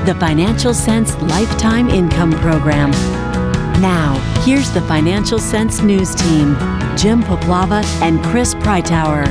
the Financial Sense Lifetime Income Program. Now, here's the Financial Sense News Team, Jim Poplava and Chris Preitower.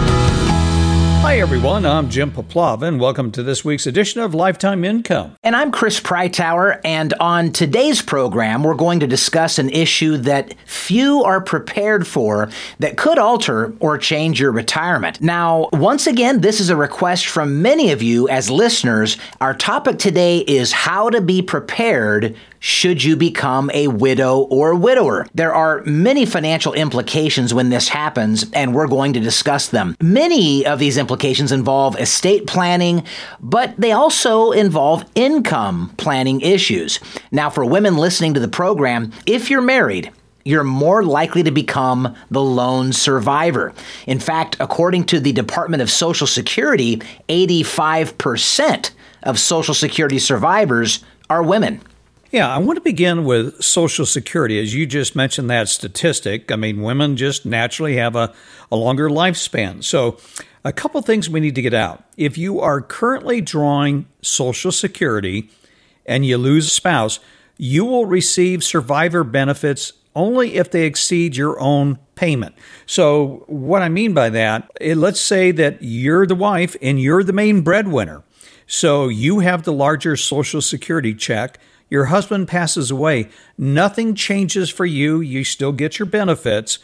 Hi everyone, I'm Jim Poplava and welcome to this week's edition of Lifetime Income. And I'm Chris Preitower, and on today's program, we're going to discuss an issue that few are prepared for that could alter or change your retirement. Now, once again, this is a request from many of you as listeners. Our topic today is how to be prepared should you become a widow or widower. There are many financial implications when this happens, and we're going to discuss them. Many of these implications involve estate planning, but they also involve income planning issues. Now, for women listening to the program, if you're married, you're more likely to become the lone survivor. In fact, according to the Department of Social Security, 85% of Social Security survivors are women. Yeah, I want to begin with Social Security. As you just mentioned that statistic, I mean, women just naturally have a longer lifespan. So a couple things we need to get out. If you are currently drawing Social Security and you lose a spouse, you will receive survivor benefits only if they exceed your own payment. So what I mean by that, let's say that you're the wife and you're the main breadwinner. So you have the larger Social Security check. Your husband passes away. Nothing changes for you. You still get your benefits,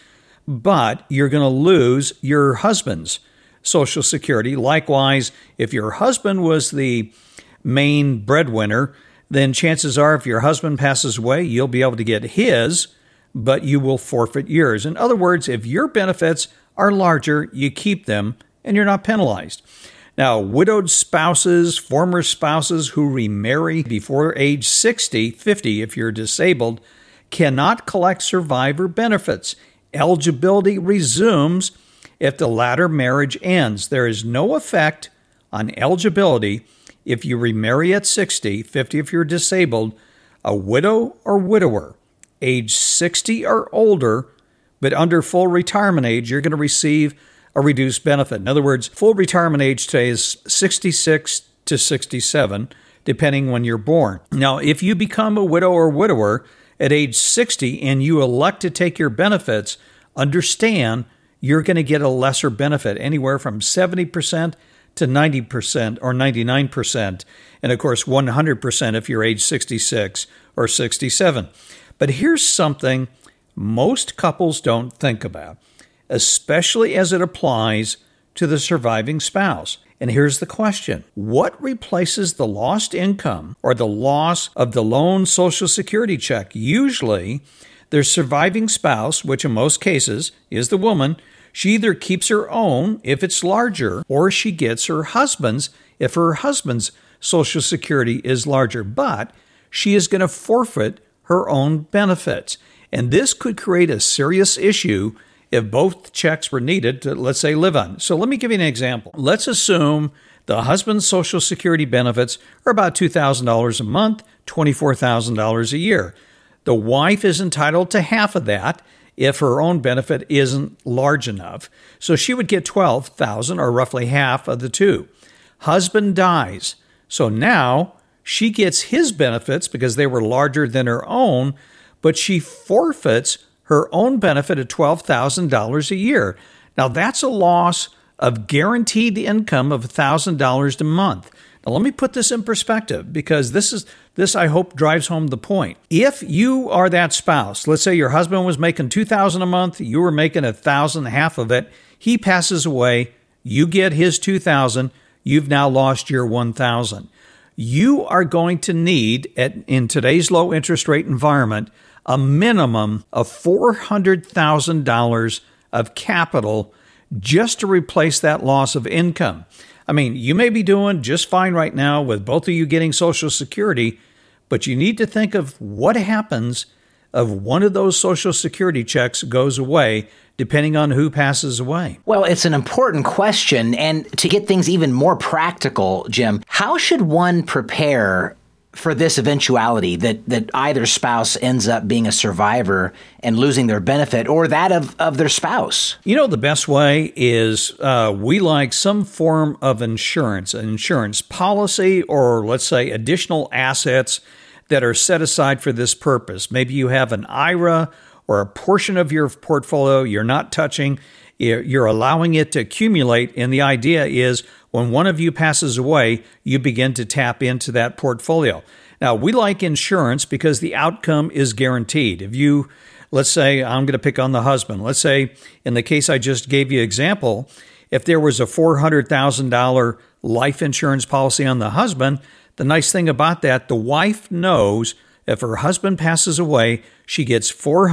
but you're going to lose your husband's Social Security. Likewise, if your husband was the main breadwinner, then chances are if your husband passes away, you'll be able to get his, but you will forfeit yours. In other words, if your benefits are larger, you keep them and you're not penalized. Now, widowed spouses, former spouses who remarry before age 60, 50 if you're disabled, cannot collect survivor benefits. Eligibility resumes if the latter marriage ends. There is no effect on eligibility if you remarry at 60, 50 if you're disabled, a widow or widower, age 60 or older, but under full retirement age, you're going to receive a reduced benefit. In other words, full retirement age today is 66 to 67, depending when you're born. Now, if you become a widow or widower at age 60 and you elect to take your benefits, understand you're going to get a lesser benefit, anywhere from 70% to 90% or 99%, and of course 100% if you're age 66 or 67. But here's something most couples don't think about, especially as it applies to the surviving spouse. And here's the question. What replaces the lost income or the loss of the lone Social Security check? Usually, their surviving spouse, which in most cases is the woman, she either keeps her own if it's larger, or she gets her husband's if her husband's Social Security is larger. But she is going to forfeit her own benefits. And this could create a serious issue if both checks were needed to, let's say, live on. So let me give you an example. Let's assume the husband's Social Security benefits are about $2,000 a month, $24,000 a year. The wife is entitled to half of that if her own benefit isn't large enough. So she would get $12,000 or roughly half of the two. Husband dies. So now she gets his benefits because they were larger than her own, but she forfeits her own benefit of $12,000 a year. Now, that's a loss of guaranteed income of $1,000 a month. Now, let me put this in perspective because this I hope drives home the point. If you are that spouse, let's say your husband was making $2,000 a month, you were making $1,000, half of it, he passes away, you get his $2,000, you've now lost your $1,000. You are going to need, in today's low interest rate environment, a minimum of $400,000 of capital just to replace that loss of income. I mean, you may be doing just fine right now with both of you getting Social Security, but you need to think of what happens if one of those Social Security checks goes away, depending on who passes away. Well, it's an important question. And to get things even more practical, Jim, how should one prepare for this eventuality that either spouse ends up being a survivor and losing their benefit or that of their spouse? You know, the best way is we like some form of insurance, an insurance policy, or let's say additional assets that are set aside for this purpose. Maybe you have an IRA or a portion of your portfolio you're not touching. You're allowing it to accumulate. And the idea is when one of you passes away, you begin to tap into that portfolio. Now, we like insurance because the outcome is guaranteed. If you, let's say, I'm going to pick on the husband. Let's say in the case I just gave you example, if there was a $400,000 life insurance policy on the husband, the nice thing about that, the wife knows if her husband passes away, she gets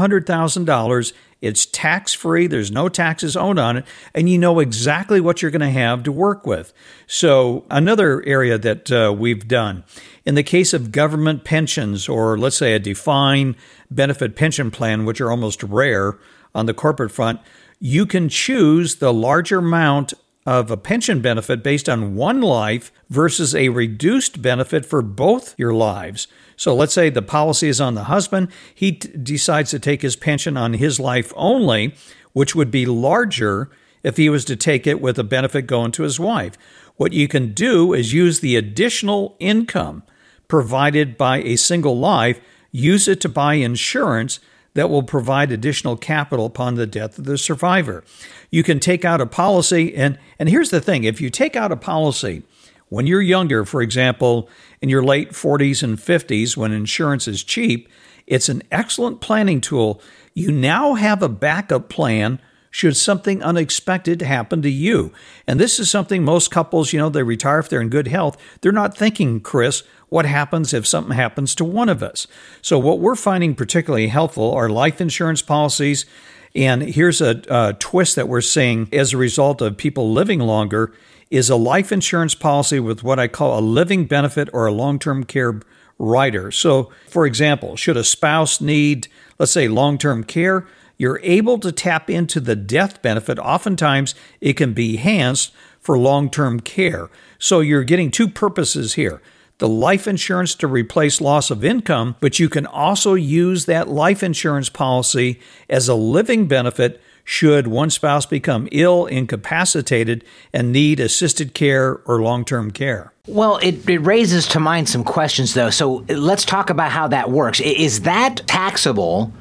$400,000. It's tax-free. There's no taxes owed on it. And you know exactly what you're going to have to work with. So another area that we've done, in the case of government pensions, or let's say a defined benefit pension plan, which are almost rare on the corporate front, you can choose the larger amount of a pension benefit based on one life versus a reduced benefit for both your lives. So let's say the policy is on the husband. He decides to take his pension on his life only, which would be larger if he was to take it with a benefit going to his wife. What you can do is use the additional income provided by a single life, use it to buy insurance that will provide additional capital upon the death of the survivor. You can take out a policy, and here's the thing, if you take out a policy when you're younger, for example, in your late 40s and 50s, when insurance is cheap, it's an excellent planning tool. You now have a backup plan should something unexpected happen to you. And this is something most couples, they retire if they're in good health. They're not thinking, Chris, what happens if something happens to one of us? So what we're finding particularly helpful are life insurance policies. And here's a twist that we're seeing as a result of people living longer is a life insurance policy with what I call a living benefit or a long-term care rider. So, for example, should a spouse need, let's say, long-term care, you're able to tap into the death benefit. Oftentimes, it can be enhanced for long-term care. So you're getting two purposes here. The life insurance to replace loss of income, but you can also use that life insurance policy as a living benefit should one spouse become ill, incapacitated, and need assisted care or long-term care. Well, it raises to mind some questions, though. So let's talk about how that works. Is that taxable?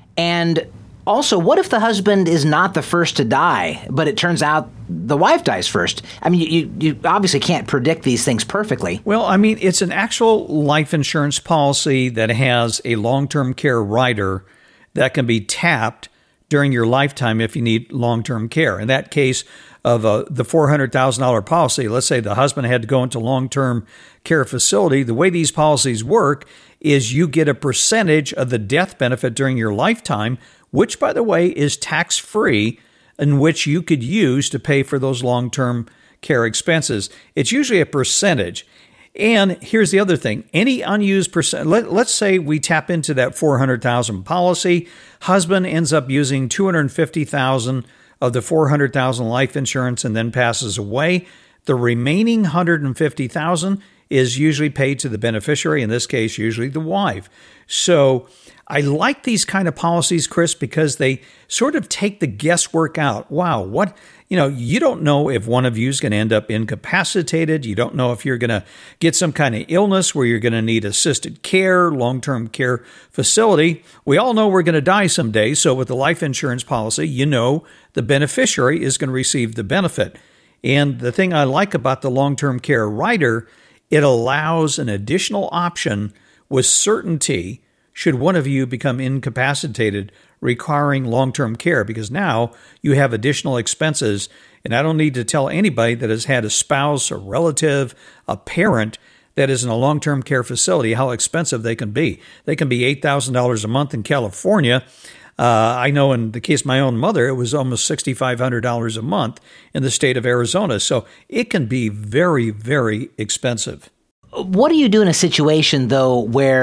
And also, what if the husband is not the first to die, but it turns out the wife dies first? I mean, you obviously can't predict these things perfectly. Well, I mean, it's an actual life insurance policy that has a long-term care rider that can be tapped during your lifetime if you need long-term care. In that case of the $400,000 policy, let's say the husband had to go into long-term care facility, the way these policies work is you get a percentage of the death benefit during your lifetime, which, by the way, is tax-free, in which you could use to pay for those long-term care expenses. It's usually a percentage. And here's the other thing. Any unused percent, let's say we tap into that $400,000 policy. Husband ends up using $250,000 of the $400,000 life insurance and then passes away. The remaining $150,000 is usually paid to the beneficiary, in this case, usually the wife. So I like these kind of policies, Chris, because they sort of take the guesswork out. Wow, you don't know if one of you is going to end up incapacitated. You don't know if you're going to get some kind of illness where you're going to need assisted care, long-term care facility. We all know we're going to die someday. So with the life insurance policy, the beneficiary is going to receive the benefit. And the thing I like about the long-term care rider, it allows an additional option with certainty should one of you become incapacitated requiring long-term care, because now you have additional expenses. And I don't need to tell anybody that has had a spouse, a relative, a parent that is in a long-term care facility how expensive they can be. They can be $8,000 a month in California. I know in the case of my own mother, it was almost $6,500 a month in the state of Arizona. So it can be very, very expensive. What do you do in a situation, though, where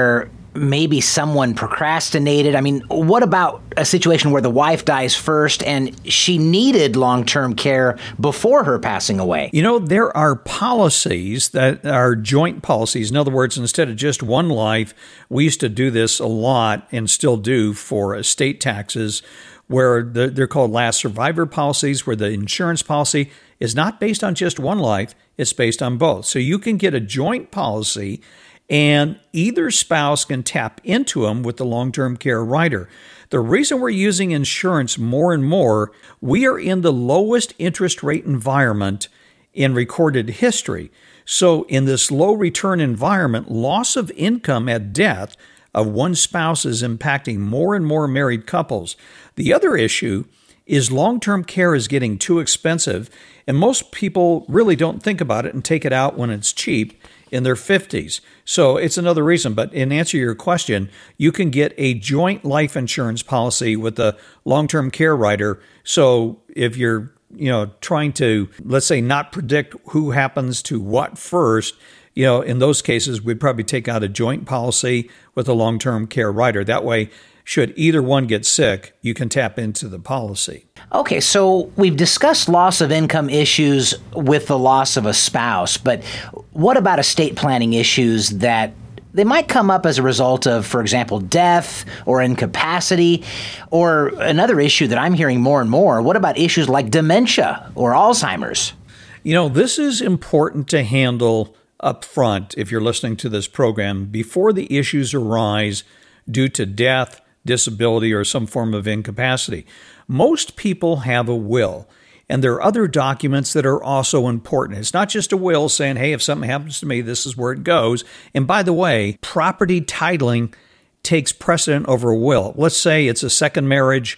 maybe someone procrastinated? I mean, what about a situation where the wife dies first and she needed long-term care before her passing away? There are policies that are joint policies. In other words, instead of just one life, we used to do this a lot and still do for estate taxes, where they're called last survivor policies, where the insurance policy is not based on just one life, it's based on both. So you can get a joint policy and either spouse can tap into them with the long-term care rider. The reason we're using insurance more and more, we are in the lowest interest rate environment in recorded history. So in this low return environment, loss of income at death of one spouse is impacting more and more married couples. The other issue is long-term care is getting too expensive, and most people really don't think about it and take it out when it's cheap in their 50s. So it's another reason. But in answer to your question, you can get a joint life insurance policy with a long-term care rider. So if you're trying to, let's say, not predict who happens to what first, in those cases, we'd probably take out a joint policy with a long-term care rider. That way, should either one get sick, you can tap into the policy. Okay, so we've discussed loss of income issues with the loss of a spouse, but what about estate planning issues that they might come up as a result of, for example, death or incapacity, or another issue that I'm hearing more and more? What about issues like dementia or Alzheimer's? This is important to handle up front if you're listening to this program before the issues arise due to death, disability, or some form of incapacity. Most people have a will, and there are other documents that are also important. It's not just a will saying, hey, if something happens to me, this is where it goes. And by the way, property titling takes precedent over a will. Let's say it's a second marriage,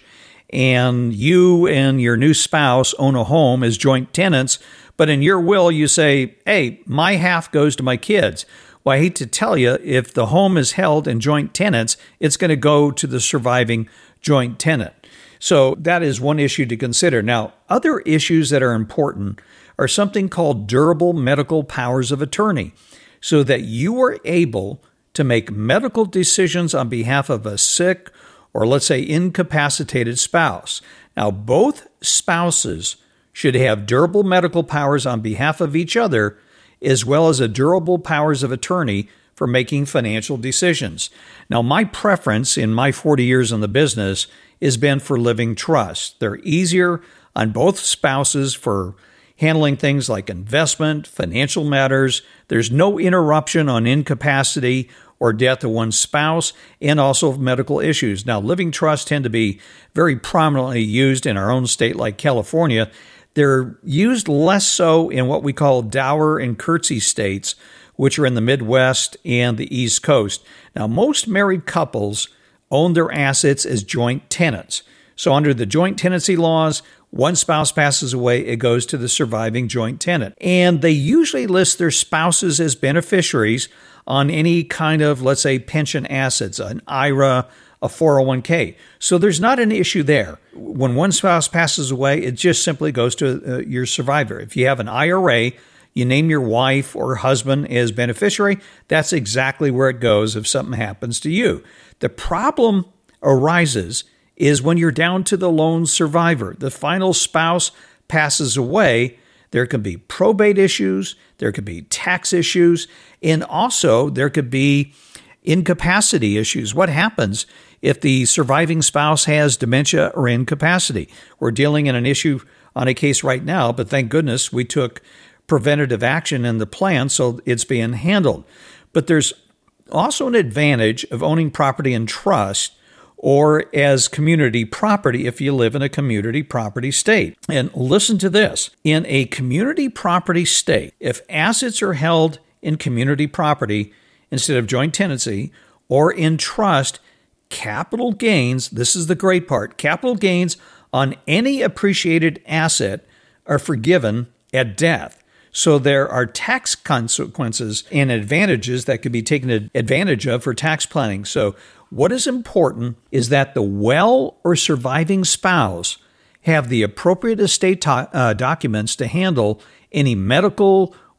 and you and your new spouse own a home as joint tenants, but in your will you say, hey, my half goes to my kids. Well, I hate to tell you, if the home is held in joint tenants, it's going to go to the surviving joint tenant. So that is one issue to consider. Now, other issues that are important are something called durable medical powers of attorney, so that you are able to make medical decisions on behalf of a sick or, let's say, incapacitated spouse. Now, both spouses should have durable medical powers on behalf of each other, as well as a durable powers of attorney for making financial decisions. Now, my preference in my 40 years in the business has been for living trusts. They're easier on both spouses for handling things like investment, financial matters. There's no interruption on incapacity or death of one spouse, and also medical issues. Now, living trusts tend to be very prominently used in our own state like California. They're used less so in what we call dower and curtsy states, which are in the Midwest and the East Coast. Now, most married couples own their assets as joint tenants. So under the joint tenancy laws, one spouse passes away, it goes to the surviving joint tenant. And they usually list their spouses as beneficiaries on any kind of, let's say, pension assets, an IRA, a 401k. So there's not an issue there. When one spouse passes away, it just simply goes to your survivor. If you have an IRA, you name your wife or husband as beneficiary, that's exactly where it goes if something happens to you. The problem arises is when you're down to the lone survivor. The final spouse passes away, there can be probate issues, there could be tax issues, and also there could be incapacity issues. What happens if the surviving spouse has dementia or incapacity? We're dealing in an issue on a case right now, but thank goodness we took preventative action in the plan, so it's being handled. But there's also an advantage of owning property in trust or as community property if you live in a community property state. And listen to this. In a community property state, if assets are held in community property instead of joint tenancy or in trust, capital gains, this is the great part, capital gains on any appreciated asset are forgiven at death. So there are tax consequences and advantages that could be taken advantage of for tax planning. So what is important is that the well or surviving spouse have the appropriate estate documents to handle any medical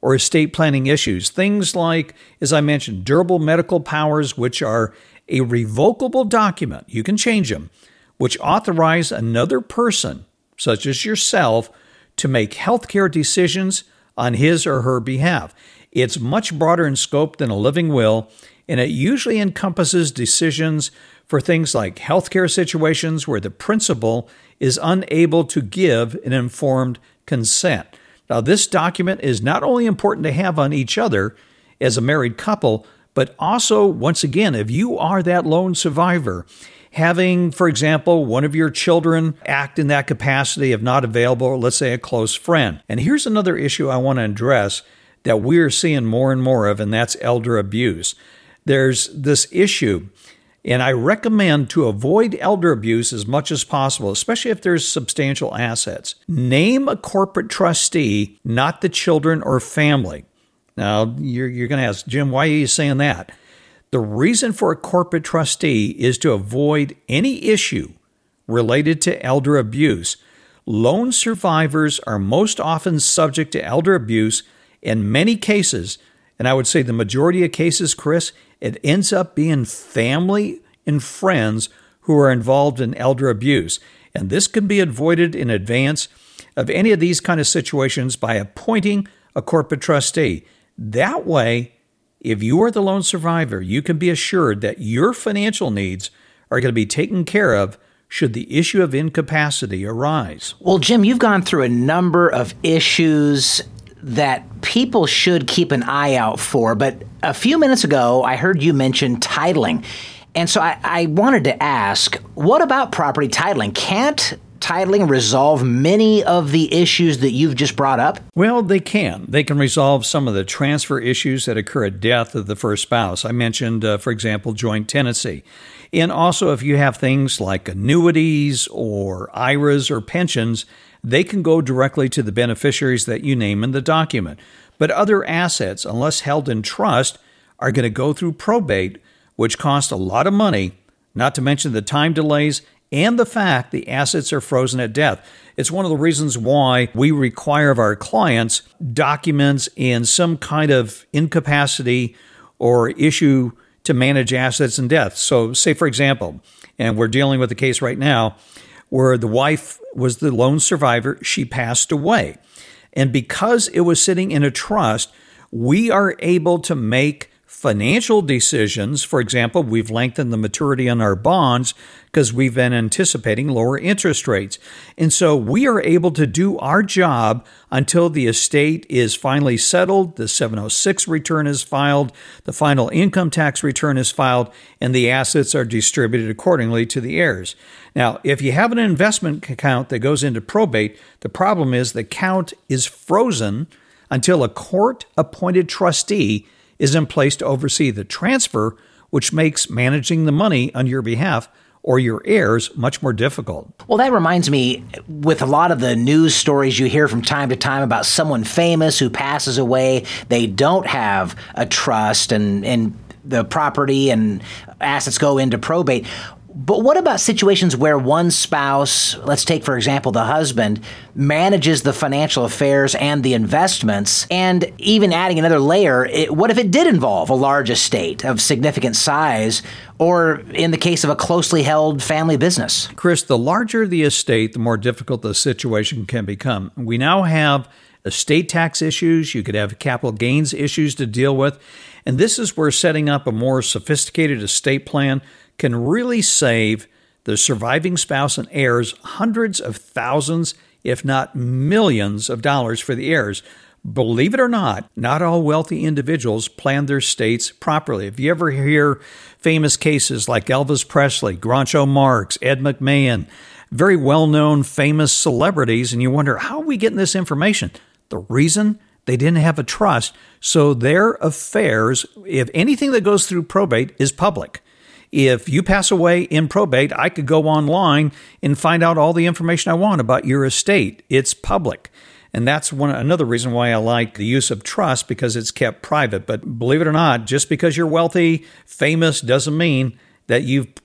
or estate planning issues. Things like, as I mentioned, durable medical powers, which are a revocable document, you can change them, which authorize another person, such as yourself, to make healthcare decisions on his or her behalf. It's much broader in scope than a living will, and it usually encompasses decisions for things like healthcare situations where the principal is unable to give an informed consent. Now, this document is not only important to have on each other as a married couple, but also, once again, if you are that lone survivor, having, for example, one of your children act in that capacity if not available, let's say a close friend. And here's another issue I want to address that we're seeing more and more of, and that's elder abuse. There's this issue, and I recommend to avoid elder abuse as much as possible, especially if there's substantial assets. Name a corporate trustee, not the children or family. Now, you're going to ask, Jim, why are you saying that? The reason for a corporate trustee is to avoid any issue related to elder abuse. Lone survivors are most often subject to elder abuse. In many cases, and I would say the majority of cases, Chris, it ends up being family and friends who are involved in elder abuse. And this can be avoided in advance of any of these kind of situations by appointing a corporate trustee. That way, if you are the lone survivor, you can be assured that your financial needs are going to be taken care of should the issue of incapacity arise. Well, Jim, you've gone through a number of issues that people should keep an eye out for. But a few minutes ago, I heard you mention titling. And so I wanted to ask, what about property titling? Can't titling resolve many of the issues that you've just brought up? Well, they can. They can resolve some of the transfer issues that occur at death of the first spouse. I mentioned, for example, joint tenancy. And also, if you have things like annuities or IRAs or pensions, they can go directly to the beneficiaries that you name in the document. But other assets, unless held in trust, are going to go through probate, which costs a lot of money, not to mention the time delays and the fact the assets are frozen at death. It's one of the reasons why we require of our clients documents and some kind of incapacity or issue to manage assets in death. So say, for example, and we're dealing with a case right now where the wife was the lone survivor, she passed away. And because it was sitting in a trust, we are able to make financial decisions. For example, we've lengthened the maturity on our bonds because we've been anticipating lower interest rates. And so we are able to do our job until the estate is finally settled, the 706 return is filed, the final income tax return is filed, and the assets are distributed accordingly to the heirs. Now, if you have an investment account that goes into probate, the problem is the account is frozen until a court-appointed trustee is in place to oversee the transfer, which makes managing the money on your behalf or your heirs much more difficult. Well, that reminds me, with a lot of the news stories you hear from time to time about someone famous who passes away, they don't have a trust and the property and assets go into probate. But what about situations where one spouse, let's take, for example, the husband, manages the financial affairs and the investments, and even adding another layer, what if it did involve a large estate of significant size, or in the case of a closely held family business? Chris, the larger the estate, the more difficult the situation can become. We now have estate tax issues. You could have capital gains issues to deal with. And this is where setting up a more sophisticated estate plan can really save the surviving spouse and heirs hundreds of thousands, if not millions of dollars for the heirs. Believe it or not all wealthy individuals plan their estates properly. If you ever hear famous cases like Elvis Presley, Groucho Marx, Ed McMahon, very well-known famous celebrities, and you wonder, how are we getting this information? The reason? They didn't have a trust, so their affairs, if anything that goes through probate, is public. If you pass away in probate, I could go online and find out all the information I want about your estate. It's public. And that's another reason why I like the use of trust, because it's kept private. But believe it or not, just because you're wealthy, famous, doesn't mean that you've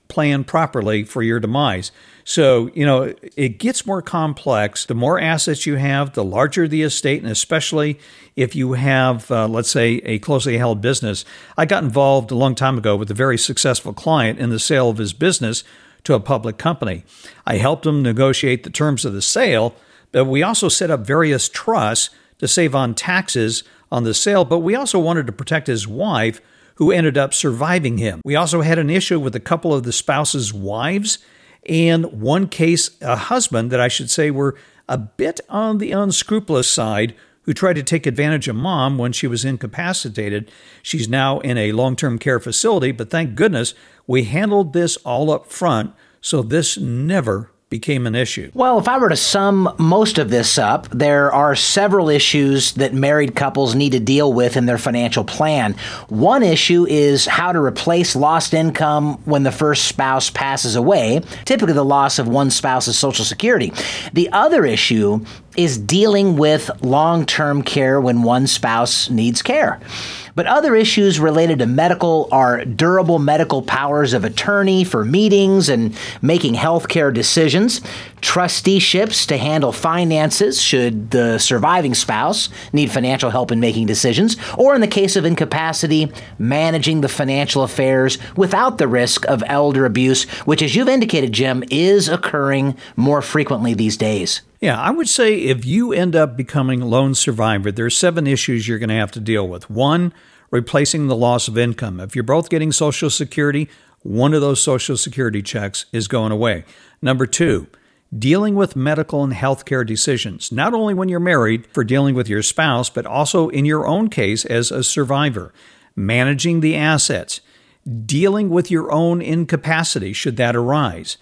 plan properly for your demise. So, it gets more complex. The more assets you have, the larger the estate, and especially if you have, let's say, a closely held business. I got involved a long time ago with a very successful client in the sale of his business to a public company. I helped him negotiate the terms of the sale, but we also set up various trusts to save on taxes on the sale, but we also wanted to protect his wife, who ended up surviving him. We also had an issue with a couple of the spouse's wives, and one case, a husband that I should say were a bit on the unscrupulous side, who tried to take advantage of mom when she was incapacitated. She's now in a long-term care facility, but thank goodness we handled this all up front, so this never became an issue. Well, if I were to sum most of this up, there are several issues that married couples need to deal with in their financial plan. One issue is how to replace lost income when the first spouse passes away, typically the loss of one spouse's Social Security. The other issue is dealing with long-term care when one spouse needs care. But other issues related to medical are durable medical powers of attorney for meetings and making healthcare decisions, trusteeships to handle finances should the surviving spouse need financial help in making decisions, or in the case of incapacity, managing the financial affairs without the risk of elder abuse, which, as you've indicated, Jim, is occurring more frequently these days. Yeah, I would say if you end up becoming a lone survivor, there are 7 issues you're going to have to deal with. 1, replacing the loss of income. If you're both getting Social Security, one of those Social Security checks is going away. Number 2, dealing with medical and healthcare decisions, not only when you're married for dealing with your spouse, but also in your own case as a survivor. Managing the assets, dealing with your own incapacity should that arise.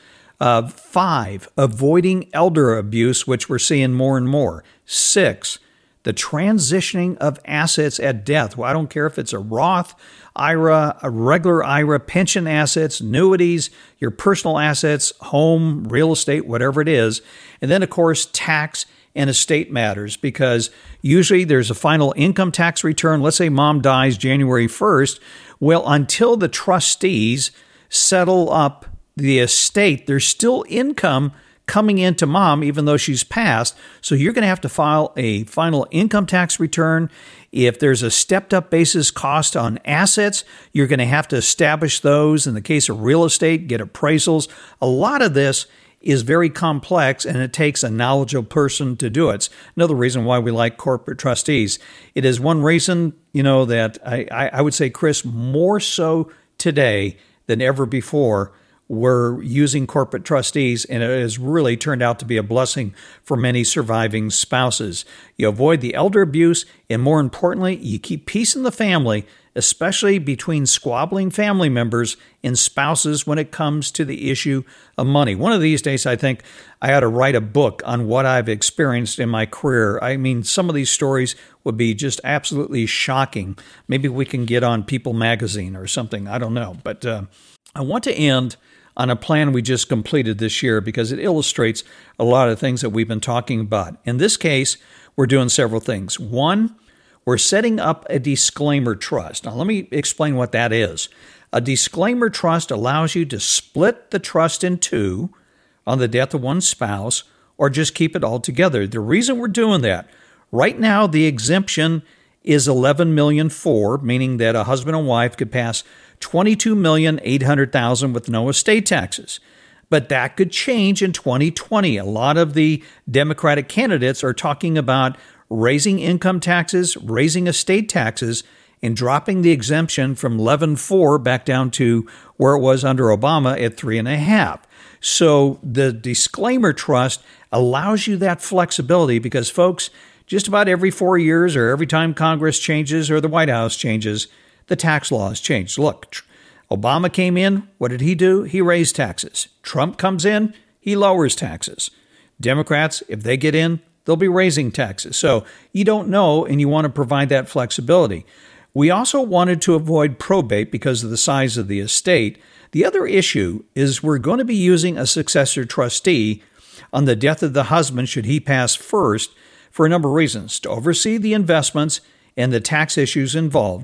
5, avoiding elder abuse, which we're seeing more and more. 6, the transitioning of assets at death. Well, I don't care if it's a Roth IRA, a regular IRA, pension assets, annuities, your personal assets, home, real estate, whatever it is. And then, of course, tax and estate matters, because usually there's a final income tax return. Let's say mom dies January 1st. Well, until the trustees settle up the estate, there's still income coming into mom, even though she's passed. So you're going to have to file a final income tax return. If there's a stepped up basis cost on assets, you're going to have to establish those. In the case of real estate, get appraisals. A lot of this is very complex, and it takes a knowledgeable person to do it. It's another reason why we like corporate trustees. It is one reason, that I would say, Chris, more so today than ever before, we're using corporate trustees, and it has really turned out to be a blessing for many surviving spouses. You avoid the elder abuse, and more importantly, you keep peace in the family, especially between squabbling family members and spouses when it comes to the issue of money. One of these days, I think I ought to write a book on what I've experienced in my career. I mean, some of these stories would be just absolutely shocking. Maybe we can get on People Magazine or something. I don't know. But I want to end on a plan we just completed this year because it illustrates a lot of things that we've been talking about. In this case, we're doing several things. 1, we're setting up a disclaimer trust. Now, let me explain what that is. A disclaimer trust allows you to split the trust in 2 on the death of one spouse, or just keep it all together. The reason we're doing that, right now the exemption is $11,004,000, meaning that a husband and wife could pass $22,800,000 with no estate taxes. But that could change in 2020. A lot of the Democratic candidates are talking about raising income taxes, raising estate taxes, and dropping the exemption from 11.4 back down to where it was under Obama at 3.5. So the disclaimer trust allows you that flexibility because, folks, just about every 4 years or every time Congress changes or the White House changes, the tax laws change. Look, Obama came in. What did he do? He raised taxes. Trump comes in. He lowers taxes. Democrats, if they get in, they'll be raising taxes. So you don't know, and you want to provide that flexibility. We also wanted to avoid probate because of the size of the estate. The other issue is we're going to be using a successor trustee on the death of the husband should he pass first for a number of reasons, to oversee the investments and the tax issues involved,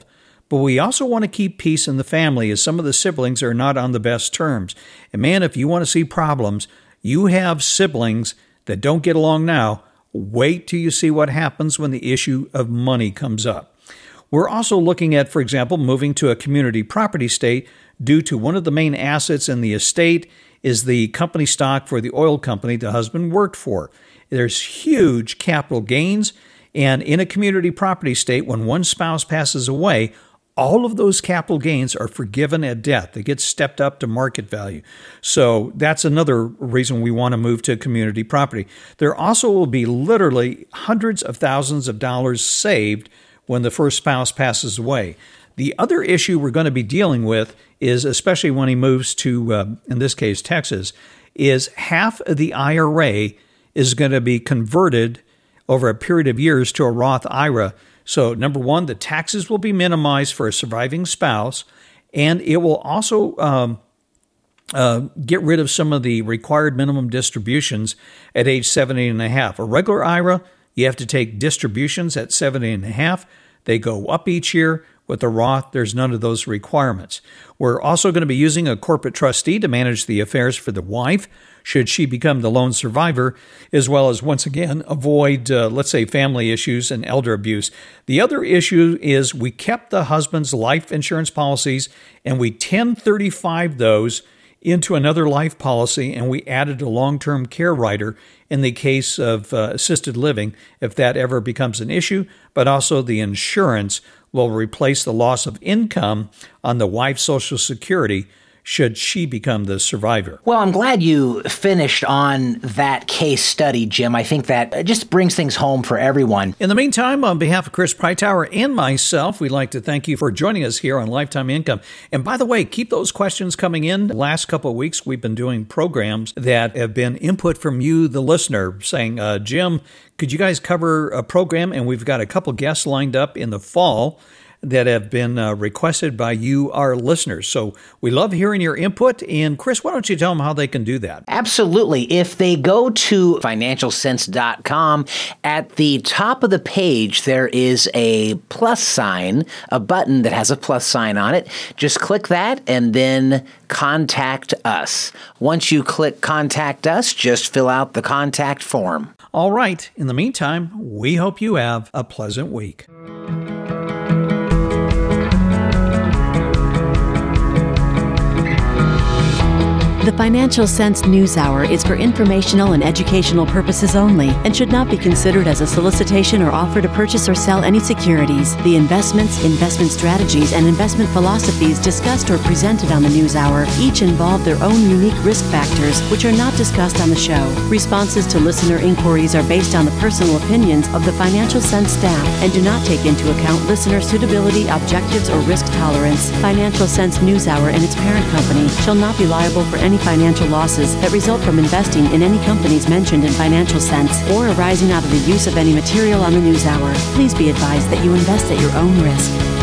but we also want to keep peace in the family as some of the siblings are not on the best terms. And man, if you want to see problems, you have siblings that don't get along now, wait till you see what happens when the issue of money comes up. We're also looking at, for example, moving to a community property state due to one of the main assets in the estate is the company stock for the oil company the husband worked for. There's huge capital gains, and in a community property state, when one spouse passes away, all of those capital gains are forgiven at death. They get stepped up to market value. So that's another reason we want to move to community property. There also will be literally hundreds of thousands of dollars saved when the first spouse passes away. The other issue we're going to be dealing with is, especially when he moves to, in this case, Texas, is half of the IRA is going to be converted over a period of years to a Roth IRA. So, number one, the taxes will be minimized for a surviving spouse, and it will also get rid of some of the required minimum distributions at age 70 and a half. A regular IRA, you have to take distributions at 70 and a half. They go up each year. With the Roth, there's none of those requirements. We're also going to be using a corporate trustee to manage the affairs for the wife, should she become the lone survivor, as well as, once again, avoid, let's say, family issues and elder abuse. The other issue is we kept the husband's life insurance policies, and we 1035 those into another life policy, and we added a long-term care rider in the case of assisted living, if that ever becomes an issue, but also the insurance will replace the loss of income on the wife's Social Security should she become the survivor. Well, I'm glad you finished on that case study, Jim. I think that just brings things home for everyone. In the meantime, on behalf of Chris Preitower and myself, we'd like to thank you for joining us here on Lifetime Income. And by the way, keep those questions coming in. The last couple of weeks, we've been doing programs that have been input from you, the listener, saying, Jim, could you guys cover a program? And we've got a couple guests lined up in the fall that have been requested by you, our listeners. So we love hearing your input. And Chris, why don't you tell them how they can do that? Absolutely. If they go to financialsense.com, at the top of the page, there is a plus sign, a button that has a plus sign on it. Just click that and then contact us. Once you click contact us, just fill out the contact form. All right. In the meantime, we hope you have a pleasant week. The Financial Sense News Hour is for informational and educational purposes only and should not be considered as a solicitation or offer to purchase or sell any securities. The investments, investment strategies, and investment philosophies discussed or presented on the News Hour each involve their own unique risk factors, which are not discussed on the show. Responses to listener inquiries are based on the personal opinions of the Financial Sense staff and do not take into account listener suitability, objectives, or risk tolerance. Financial Sense News Hour and its parent company shall not be liable for any financial losses that result from investing in any companies mentioned in Financial Sense or arising out of the use of any material on the News Hour. Please be advised that you invest at your own risk.